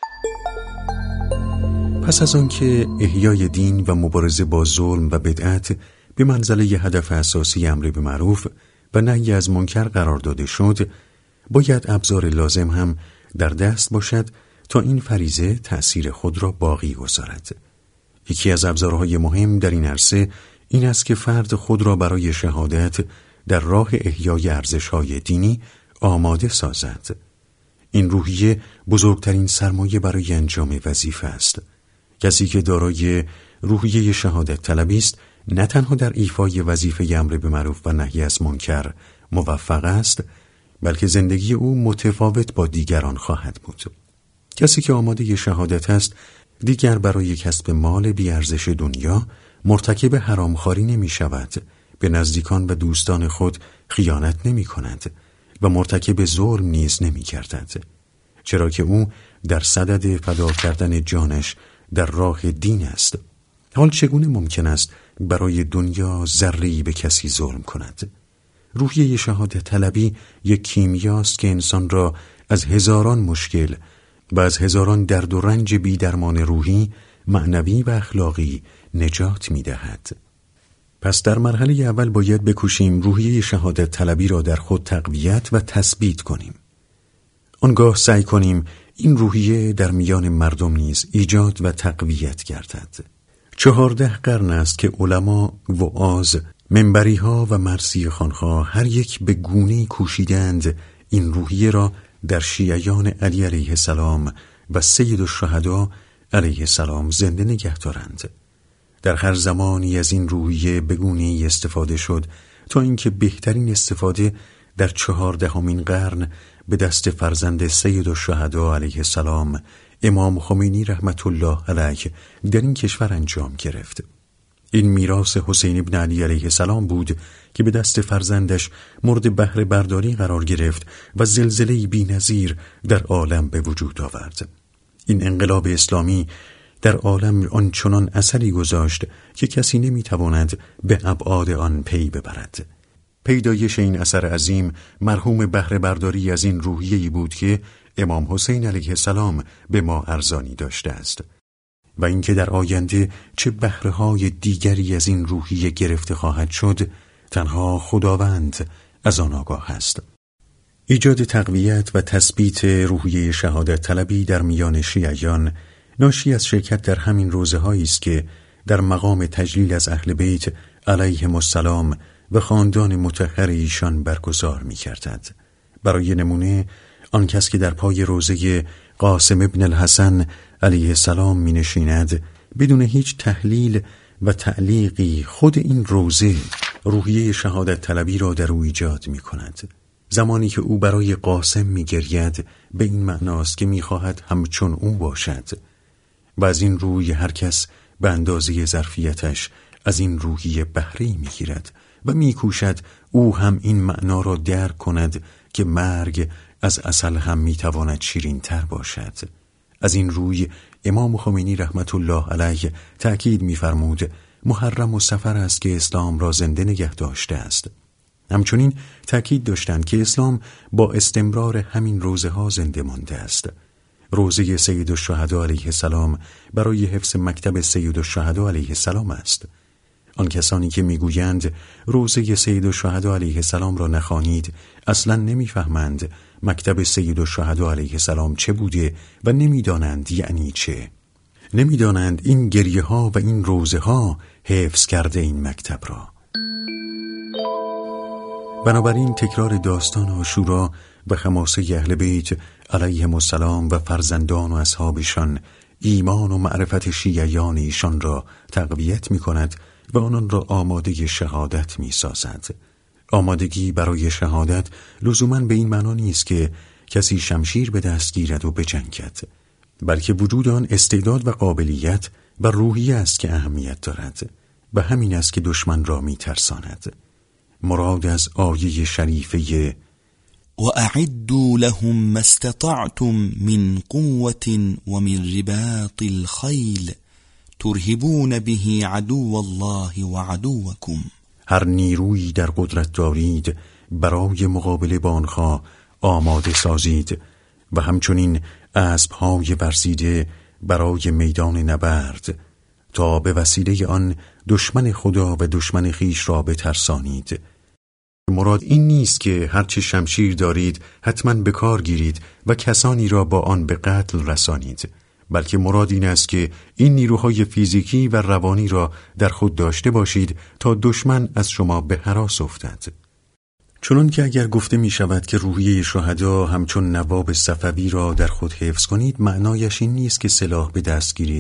پس از آنکه احیای دین و مبارزه با ظلم و بدعت به منزله هدف اساسی امر به معروف و نهی از منکر قرار داده شد، باید ابزار لازم هم در دست باشد تا این فریضه تأثیر خود را باقی گذارد. یکی از ابزارهای مهم در این عرصه این است که فرد خود را برای شهادت در راه احیای ارزش‌های دینی آماده سازد. این روحیه بزرگترین سرمایه برای انجام وظیفه است. کسی که دارای روحیه شهادت طلبی است نه تنها در ایفای وظیفه امر به معروف و نهی از منکر موفق است، بلکه زندگی او متفاوت با دیگران خواهد بود. کسی که آماده شهادت است دیگر برای کسب مال بی‌ارزش دنیا مرتکب حرامخواری نمی شود، به نزدیکان و دوستان خود خیانت نمی کند و مرتکب ظلم نیز نمی گردد، چرا که او در صدد فدا کردن جانش در راه دین است. حال چگونه ممکن است برای دنیا ذره‌ای به کسی ظلم کند؟ روحیه شهادت طلبی یک کیمیاست که انسان را از هزاران مشکل و از هزاران درد و رنج بی‌درمان روحی، معنوی و اخلاقی نجات می‌دهد. پس در مرحله اول باید بکوشیم روحیه شهادت طلبی را در خود تقویت و تثبیت کنیم. آنگاه سعی کنیم این روحیه در میان مردم نیز ایجاد و تقویت گردد. 14 قرن است که علما، وعاظ، منبری‌ها و مرثیه‌خوان‌ها هر یک به گونه‌ای کوشیدند این روحیه را در شیعیان علی علیه السلام و سید الشهدا علیه السلام زنده نگه دارند. در هر زمانی از این روحیه به گونه‌ای استفاده شد تا اینکه بهترین استفاده در 14مین قرن به دست فرزند سید الشهدا علیه السلام امام خمینی رحمت الله علیه در این کشور انجام گرفت. این میراث حسین ابن علی علیه السلام بود که به دست فرزندش مورد بهره برداری قرار گرفت و زلزله‌ای بی‌نظیر در عالم به وجود آورد. این انقلاب اسلامی در عالم آنچنان اثری گذاشت که کسی نمیتواند به ابعاد آن پی ببرد. پیدایش این اثر عظیم مرهوم بهره برداری از این روحیه‌ای بود که امام حسین علیه السلام به ما ارزانی داشته است و اینکه در آینده چه بهره‌های دیگری از این روحیه گرفته خواهد شد تنها خداوند از آن آگاه است. ایجاد تقویت و تثبیت روحیه شهادت طلبی در میان شیعیان ناشی از شرکت در همین روزهایی است که در مقام تجلیل از اهل بیت علیهم السلام و خاندان مطهر ایشان برگزار می‌کردند. برای نمونه آن کس که در پای روزه قاسم ابن الحسن علیه السلام می نشیند بدون هیچ تحلیل و تعلیقی خود این روزه روحیه شهادت طلبی را در او ایجاد می کند. زمانی که او برای قاسم می گرید به این معناست که می خواهد همچون او باشد و از این روی هر کس به اندازه ظرفیتش از این روحیه بهره می گیرد و می کوشد او هم این معنا را درک کند که مرگ از عسل هم می تواند شیرین تر باشد. از این روی امام خمینی رحمت الله علیه تأکید می فرمود محرم و صفر است که اسلام را زنده نگه داشته است. همچنین تأکید داشتند که اسلام با استمرار همین روزه ها زنده مانده است. روزه سید الشهدا علیه السلام برای حفظ مکتب سید الشهدا علیه السلام است. آن کسانی که میگویند روزه سید الشهدا علیه السلام را نخوانید اصلا نمیفهمند مکتب سید الشهدا علیه السلام چه بوده و نمیدانند یعنی چه. نمیدانند این گریه ها و این روزه ها حفظ کرده این مکتب را. بنابراین تکرار داستان عاشورا و خماسه اهل بیت علیهم السلام و فرزندان و اصحابشان ایمان و معرفت شیعیان ایشان را تقویت می کند و آنان را آماده شهادت می سازد. آمادگی برای شهادت لزوماً به این معنا نیست که کسی شمشیر به دست گیرد و بجنگد، بلکه وجود آن استعداد و قابلیت و روحیه است که اهمیت دارد و همین است که دشمن را می ترساند. مراد از آیه شریفه وَأَعِدُّوا لَهُمْ مَا اسْتَطَعْتُمْ مِنْ قُوَّةٍ وَمِنْ رِبَاطِ الْخَيْلِ ترهبون به عدو الله و عدوکم. هر نیرویی در قدرت دارید برای مقابله با آنها آماده سازید و همچنین اسب‌های ورزیده برای میدان نبرد تا به وسیله آن دشمن خدا و دشمن خویش را بترسانید. مراد این نیست که هرچه شمشیر دارید حتما به کار گیرید و کسانی را با آن به قتل رسانید، بلکه مراد این است که این نیروهای فیزیکی و روانی را در خود داشته باشید تا دشمن از شما به هراس افتد. چنان که اگر گفته می شود که روحیه شهدا همچون نواب صفوی را در خود حفظ کنید، معنایش این نیست که سلاح به دست گیرید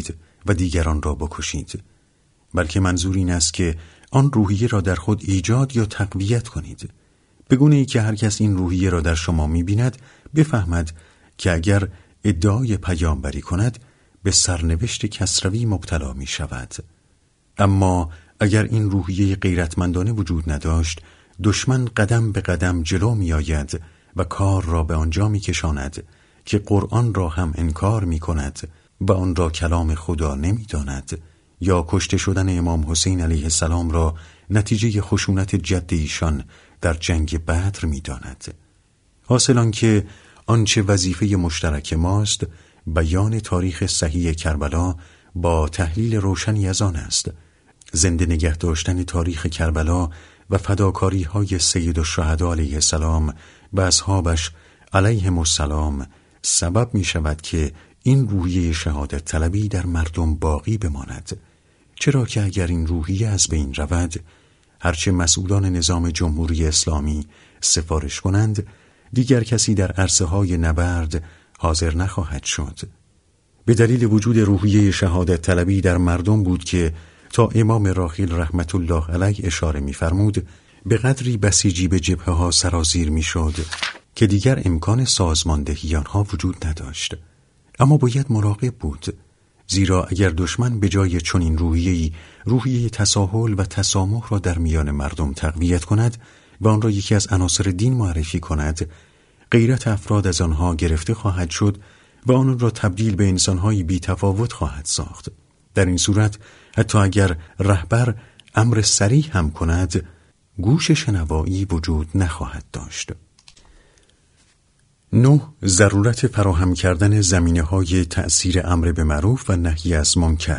و دیگران را بکشید، بلکه منظور این است که آن روحیه را در خود ایجاد یا تقویت کنید، به گونه‌ای که هر کس این روحیه را در شما می‌بیند بفهمد که اگر ادعای پیامبری کند به سرنوشت کسروی مبتلا می‌شود. اما اگر این روحیه غیرتمندانه وجود نداشت، دشمن قدم به قدم جلو می‌آید و کار را به آنجا می‌کشاند که قرآن را هم انکار می‌کند و آن را کلام خدا نمی‌داند، یا کشته شدن امام حسین علیه السلام را نتیجه خشونت جد ایشان در جنگ بدر می‌داند. حاصل آنکه آنچه وظیفه مشترک ماست بیان تاریخ صحیح کربلا با تحلیل روشنی از آن است. زنده نگه داشتن تاریخ کربلا و فداکاری‌های سید الشهدا علیه السلام و اصحابش علیهم السلام سبب می شود که این روحیه شهادت طلبی در مردم باقی بماند، چرا که اگر این روحیه از بین رود، هرچه مسئولان نظام جمهوری اسلامی سفارش کنند دیگر کسی در عرصه های نبرد حاضر نخواهد شد. به دلیل وجود روحیه شهادت طلبی در مردم بود که تا امام راحل رحمت الله علیه اشاره می‌فرمود به قدری بسیجی به جبهه ها سرازیر می‌شد که دیگر امکان سازماندهی آنها وجود نداشت. اما باید مراقب بود، زیرا اگر دشمن به جای چنین روحیه تساهل و تسامح را در میان مردم تقویت کند و آن را یکی از عناصر دین معرفی کند، غیرت افراد از آنها گرفته خواهد شد و آن را تبدیل به انسان‌های بی‌تفاوت خواهد ساخت. در این صورت حتی اگر رهبر امر صریح هم کند، گوش شنوایی وجود نخواهد داشت. 9. ضرورت فراهم کردن زمینه‌های تأثیر امر به معروف و نهی از منکر.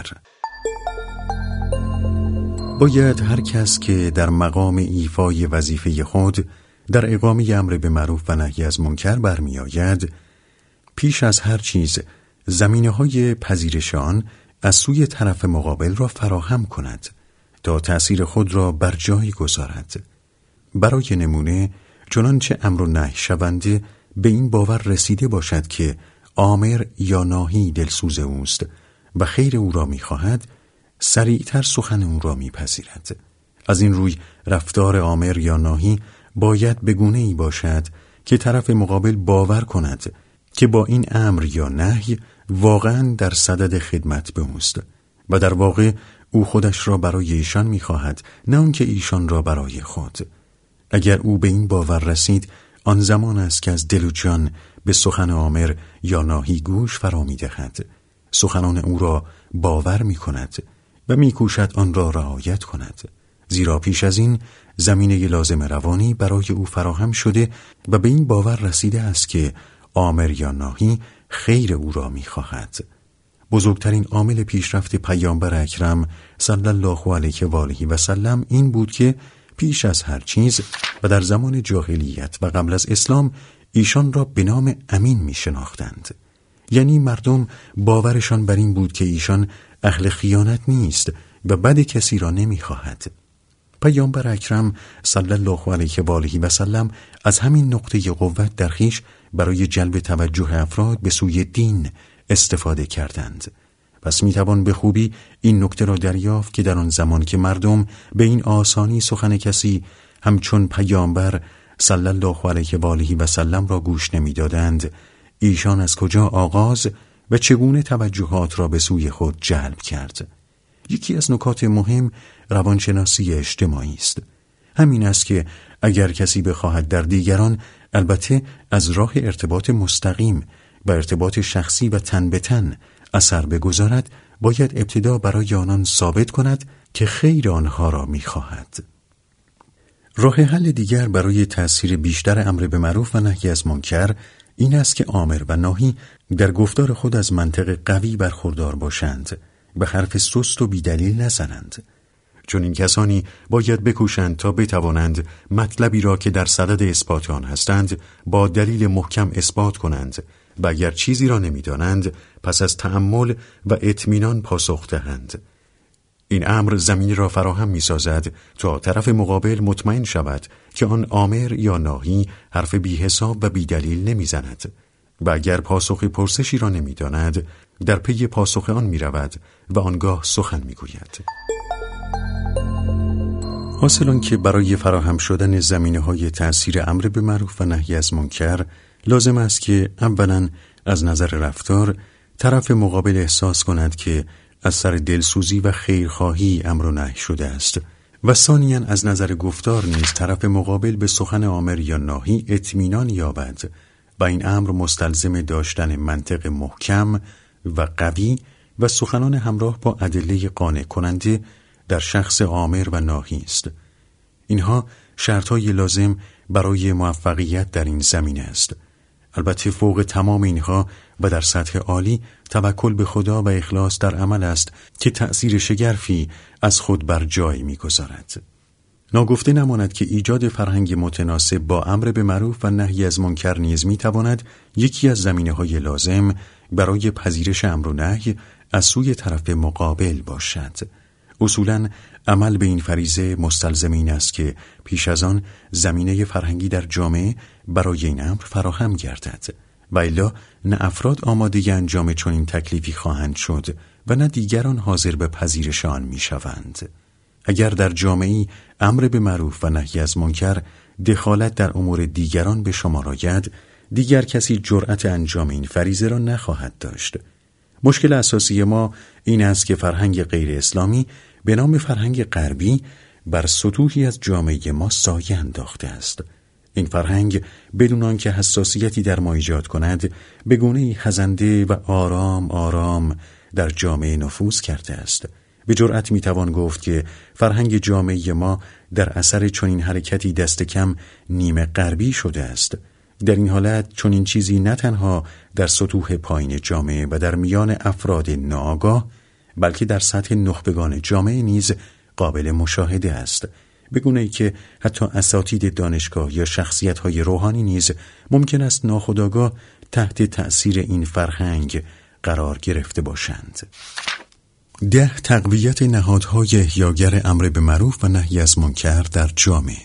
باید هر کس که در مقام ایفای وظیفه خود در اقامه امر به معروف و نهی از منکر برمی آید، پیش از هر چیز زمینه‌های پذیرش آن از سوی طرف مقابل را فراهم کند تا تأثیر خود را بر جای گذارد. برای نمونه، چنانچه امر و نهی شونده به این باور رسیده باشد که آمر یا ناهی دلسوز اوست و خیر او را می‌خواهد، سریعتر سخن او را می‌پذیرد. از این روی رفتار آمر یا ناهی باید به گونه‌ای باشد که طرف مقابل باور کند که با این امر یا نهی واقعاً در صدد خدمت به اوست و در واقع او خودش را برای ایشان می‌خواهد، نه آنکه ایشان را برای خود. اگر او به این باور رسید، آن زمان است که از دل و جان به سخن آمر یا ناهی گوش فرا می‌دهد، سخنان او را باور می‌کند و می‌کوشد آن را رعایت کند، زیرا پیش از این زمینه لازم روانی برای او فراهم شده و به این باور رسیده است که آمر یا ناهی خیر او را می‌خواهد. بزرگترین عامل پیشرفت پیامبر اکرم صلی الله علیه و آله و سلم این بود که پیش از هر چیز و در زمان جاهلیت و قبل از اسلام ایشان را به نام امین می شناختند. یعنی مردم باورشان بر این بود که ایشان اهل خیانت نیست و بد کسی را نمی خواهد. پیامبر اکرم صلی الله علیه و آله و سلم از همین نقطه قوت در خویش برای جلب توجه افراد به سوی دین استفاده کردند. پس میتوان به خوبی این نکته را دریافت که در آن زمان که مردم به این آسانی سخن کسی همچون پیامبر صلی الله علیه و آله و سلم را گوش نمیدادند، ایشان از کجا آغاز و چگونه توجهات را به سوی خود جلب کرد. یکی از نکات مهم روانشناسی اجتماعی است. همین است که اگر کسی بخواهد در دیگران، البته از راه ارتباط مستقیم و ارتباط شخصی و تن به تن اثر بگذارد، باید ابتدا برای آنان ثابت کند که خیر آنها را می‌خواهد. راه حل دیگر برای تأثیر بیشتر امر به معروف و نهی از منکر این است که آمر و ناهی در گفتار خود از منطق قوی برخوردار باشند و حرف سست و بیدلیل نزنند. چون این کسانی باید بکوشند تا بتوانند مطلبی را که در صدد اثبات آن هستند با دلیل محکم اثبات کنند و اگر چیزی را نمی‌دانند پس از تأمل و اطمینان پاسخ دهند. این امر زمینی را فراهم می‌سازد تا طرف مقابل مطمئن شود که آن آمر یا ناهی حرف بی حساب و بی دلیل نمی‌زند و اگر پاسخ پرسشی را نمی‌داند در پی پاسخ آن می‌رود و آنگاه سخن می‌گوید. حاصل آن که برای فراهم شدن زمینه‌های تأثیر امر به معروف و نهی از منکر لازم است که اولاً از نظر رفتار طرف مقابل احساس کند که از سر دلسوزی و خیرخواهی امر و نهی شده است و ثانیاً از نظر گفتار نیز طرف مقابل به سخن آمر یا ناهی اطمینان یابد و این امر مستلزم داشتن منطق محکم و قوی و سخنان همراه با ادله قانع کننده در شخص آمر و ناهی است. اینها شرطهای لازم برای موفقیت در این زمینه است. البته فوق تمام اینها و در سطح عالی توکل به خدا و اخلاص در عمل است که تأثیر شگرفی از خود بر جای می‌گذارد. ناگفته نماند که ایجاد فرهنگ متناسب با امر به معروف و نهی از منکر نیز می‌تواند یکی از زمینه‌های لازم برای پذیرش امر و نهی از سوی طرف مقابل باشد. اصولاً عمل به این فریضه مستلزم این است که پیش از آن زمینه فرهنگی در جامعه برای این امر فراهم گردد و الا نه افراد آماده انجام چنین تکلیفی خواهند شد و نه دیگران حاضر به پذیرش آن میشوند. اگر در جامعه‌ای امر به معروف و نهی از منکر دخالت در امور دیگران به شمار آید، دیگر کسی جرأت انجام این فریضه را نخواهد داشت. مشکل اساسی ما این است که فرهنگ غیر اسلامی به نام فرهنگ غربی بر سطوحی از جامعه ما سایه انداخته است. این فرهنگ بدون آنکه حساسیتی در ما ایجاد کند به گونه‌ای خزنده و آرام آرام در جامعه نفوذ کرده است. به جرأت میتوان گفت که فرهنگ جامعه ما در اثر چنین حرکتی دست کم نیمه غربی شده است. در این حالت چنین چیزی نه تنها در سطوح پایین جامعه و در میان افراد ناآگاه بلکه در سطح نخبگان جامعه نیز قابل مشاهده است، به گونه‌ای که حتی اساتید دانشگاه یا شخصیت‌های روحانی نیز ممکن است ناخودآگاه تحت تأثیر این فرهنگ قرار گرفته باشند. 10 تقویت نهادهای احیاگر امر به معروف و نهی از منکر در جامعه.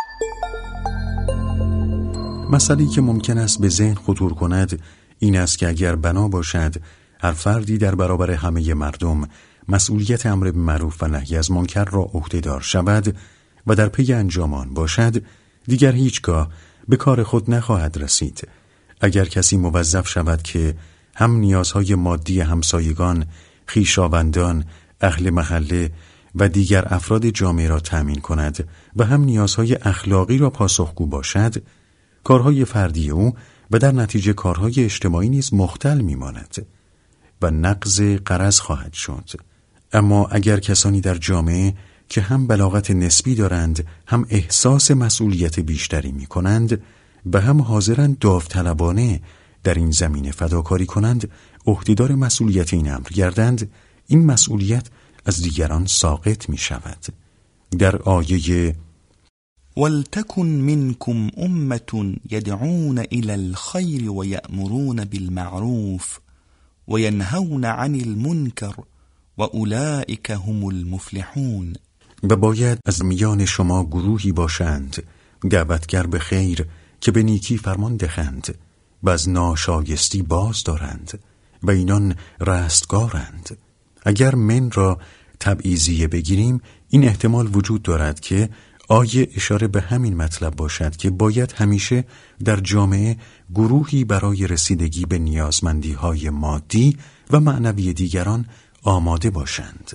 مسئله‌ای که ممکن است به ذهن خطور کند این است که اگر بنا باشد هر فردی در برابر همه مردم مسئولیت امر به معروف و نهی از منکر را عهده‌دار شود و در پی انجام آن باشد، دیگر هیچگاه به کار خود نخواهد رسید. اگر کسی موظف شود که هم نیازهای مادی همسایگان، خویشاوندان، اهل محله و دیگر افراد جامعه را تأمین کند و هم نیازهای اخلاقی را پاسخگو باشد، کارهای فردی او و در نتیجه کارهای اجتماعی نیز مختل می‌ماند و نقض غرض خواهد شد. اما اگر کسانی در جامعه که هم بلاغت نسبی دارند، هم احساس مسئولیت بیشتری می‌کنند و هم حاضرند داوطلبانه در این زمینه فداکاری کنند، عهده‌دار مسئولیت این امر گردند، این مسئولیت از دیگران ساقط می‌شود. در آیه وَلْتَكُنْ مِنْكُمْ أُمَّةٌ يَدْعُونَ إِلَى الْخَيْرِ وَيَأْمُرُونَ بِالْمَعْرُوفِ وَيَنْهَوْنَ عَنِ الْمُنْكَرِ وَأُولَئِكَ هُمُ الْمُفْلِحُونَ. و باید از میان شما گروهی باشند دعوتگر به خیر که به نیکی فرمان دهند و از ناشایستی باز دارند و اینان رستگارند. اگر من را تبعیضیه بگیریم، این احتمال وجود دارد که آیه اشاره به همین مطلب باشد که باید همیشه در جامعه گروهی برای رسیدگی به نیازمندی‌های مادی و معنوی دیگران آماده باشند.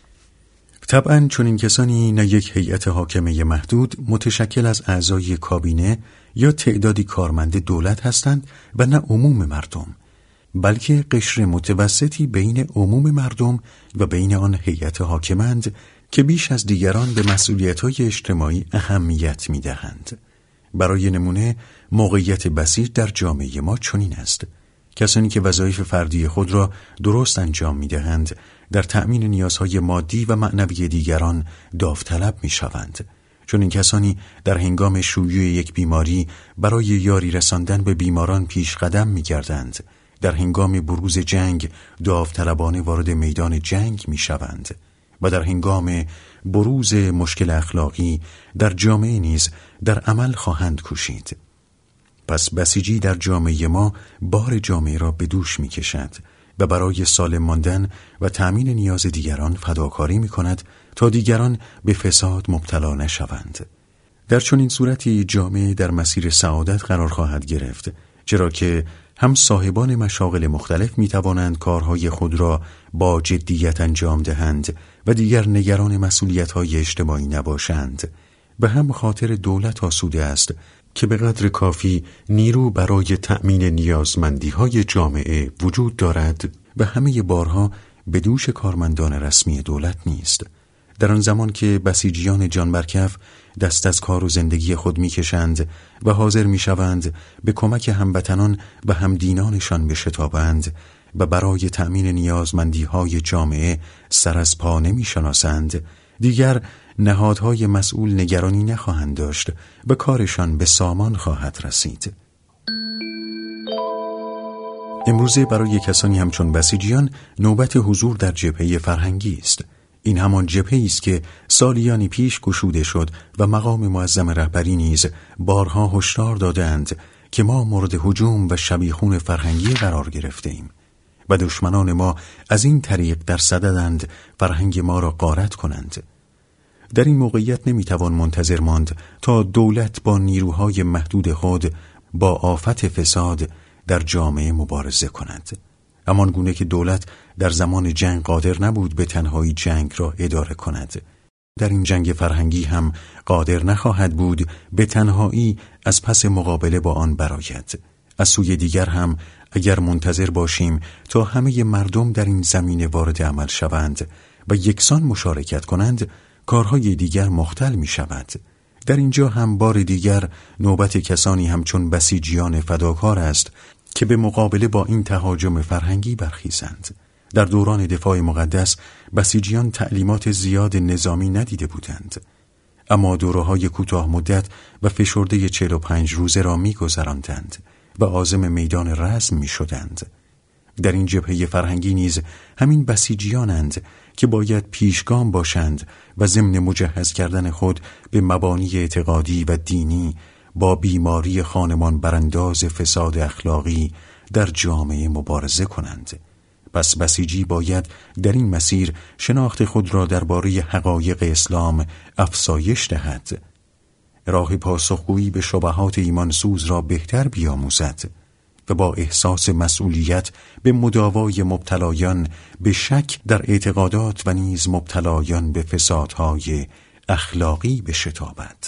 طبعاً چنین کسانی نه یک هیئت حاکمه محدود متشکل از اعضای کابینه یا تعدادی کارمند دولت هستند و نه عموم مردم، بلکه قشر متوسطی بین عموم مردم و بین آن هیئت حاکمند که بیش از دیگران به مسئولیت‌های اجتماعی اهمیت می‌دهند. برای نمونه موقعیت بسیط در جامعه ما چنین است: کسانی که وظایف فردی خود را درست انجام می‌دهند در تأمین نیازهای مادی و معنوی دیگران داوطلب می‌شوند. چون این کسانی در هنگام شیوع یک بیماری برای یاری رساندن به بیماران پیش قدم می‌گردند. در هنگام بروز جنگ داوطلبانه وارد میدان جنگ می‌شوند و در هنگام بروز مشکل اخلاقی در جامعه نیز در عمل خواهند کوشید. پس بسیجی در جامعه ما بار جامعه را به دوش می کشد و برای سالم ماندن و تأمین نیاز دیگران فداکاری می کند تا دیگران به فساد مبتلا نشوند. در چنین صورتی جامعه در مسیر سعادت قرار خواهد گرفت، چرا که هم صاحبان مشاغل مختلف می توانند کارهای خود را با جدیت انجام دهند و دیگر نگران مسئولیت‌های اجتماعی نباشند و هم خاطر دولت آسوده است که به قدر کافی نیرو برای تأمین نیازمندی‌های جامعه وجود دارد و همه بارها به دوش کارمندان رسمی دولت نیست. در آن زمان که بسیجیان جانبرکف دست از کار و زندگی خود می‌کشند و حاضر می‌شوند به کمک هموطنان و همدینانشان بشتابند و برای تأمین نیازمندی‌های جامعه سر از پا نمی‌شناسند، دیگر نهادهای مسئول نگرانی نخواهند داشت و کارشان به سامان خواهد رسید. امروزه برای کسانی همچون بسیجیان نوبت حضور در جبهه فرهنگی است. این همان جبهه‌ای است که سالیانی پیش گشوده شد و مقام معظم رهبری نیز بارها هشدار دادند که ما مورد هجوم و شبیخون فرهنگی قرار گرفته‌ایم و دشمنان ما از این طریق در صددند فرهنگ ما را غارت کنند. در این موقعیت نمیتوان منتظر ماند تا دولت با نیروهای محدود خود با آفت فساد در جامعه مبارزه کند. همان گونه که دولت در زمان جنگ قادر نبود به تنهایی جنگ را اداره کند، در این جنگ فرهنگی هم قادر نخواهد بود به تنهایی از پس مقابله با آن برآید. از سوی دیگر هم اگر منتظر باشیم تا همه مردم در این زمینه وارد عمل شوند و یکسان مشارکت کنند، کارهای دیگر مختل می شود. در اینجا هم بار دیگر نوبت کسانی همچون بسیجیان فداکار است که به مقابله با این تهاجم فرهنگی برخیزند. در دوران دفاع مقدس بسیجیان تعلیمات زیاد نظامی ندیده بودند، اما دوره‌های کوتاه مدت و فشرده 45 روزه را می‌گذراندند و عازم میدان رزم می‌شدند. در این جبهه فرهنگی نیز همین بسیجیانند که باید پیشگام باشند و ضمن مجهز کردن خود به مبانی اعتقادی و دینی با بیماری خانمان برانداز فساد اخلاقی در جامعه مبارزه کنند. پس بسیجی باید در این مسیر شناخت خود را درباره حقایق اسلام افزایش دهد، راه پاسخگویی به شبهات ایمانسوز را بهتر بیاموزد و با احساس مسئولیت به مداوای مبتلایان به شک در اعتقادات و نیز مبتلایان به فسادهای اخلاقی بشتابد.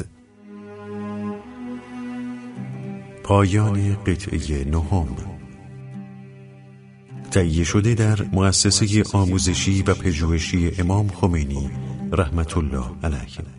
پایان قطعه 9. تهیه شده در مؤسسه آموزشی و پژوهشی امام خمینی رحمت الله علیه.